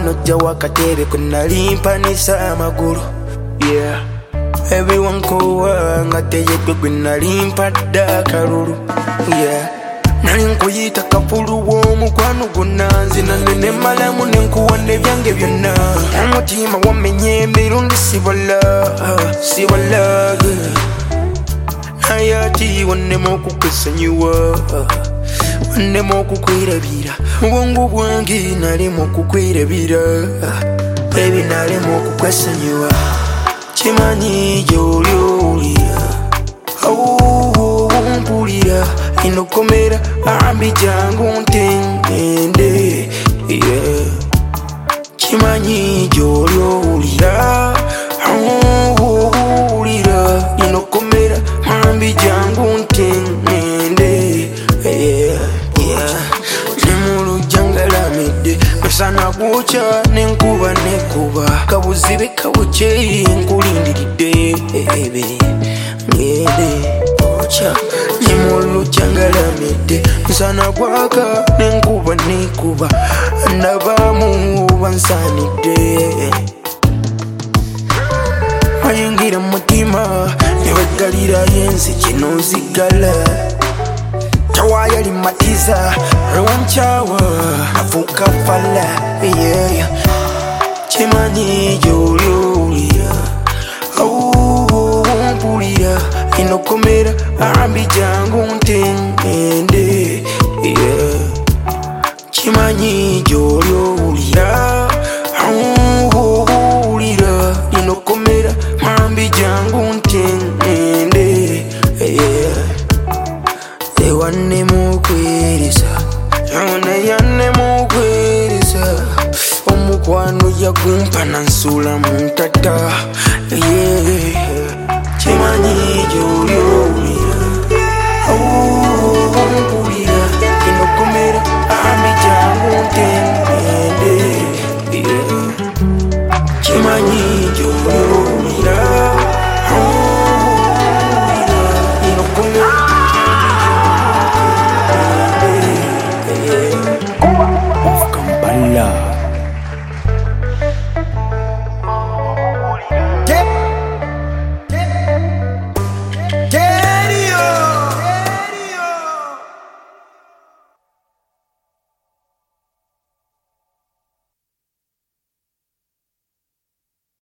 nojja wakatebe kunalimpanisa amagulu. Yeah, everyone kowa nga teyegwe gwe nalimpadde akalulu. Yeah, nali nkuyita kapulu w'omukwano gonna nzina nene malamu nenkuwadde ebyange byonna. Omutima wamenye emirundi sibola naye ati wannema okukwesonyiwa, wannema okukwerabira. Obwongo bwange nalema okukwerabira, baby nalema okukwesonyiwa. Kimanyi gy'oli owulira, mpulira inokomera ambi jangu ntende. Yeah, kimanyi gy'oli owulira, inokomera ambi jangu ntende. Yeah, nemulujja ngalamidde mesana gwokya nenkuba nekuba kabuzibe kabukye nkulindiridde ngende okya. Nemulujja ngalamidde mesana gwaka nenkuba nekuba ndabamu bansanidde. Wayingira mutima newegalira yensi kino nzigala. Tawayali matiza rwanchawa afuka fala. Yeah, kimanyi gy'oli owulira, mpulira inokomera ambi jangu ntende. Yeah, kimanyi gy'oli owulira, inokomera ambi jangu ntende. Yeah, ewannemu okweresa, yanemu okweresa. Omukwano yagumpa nansula mu ntata. Yeah, kimanyi gy'oli owulira, mpulira inokomera ambi jangu ntende. Yeah, kimanyi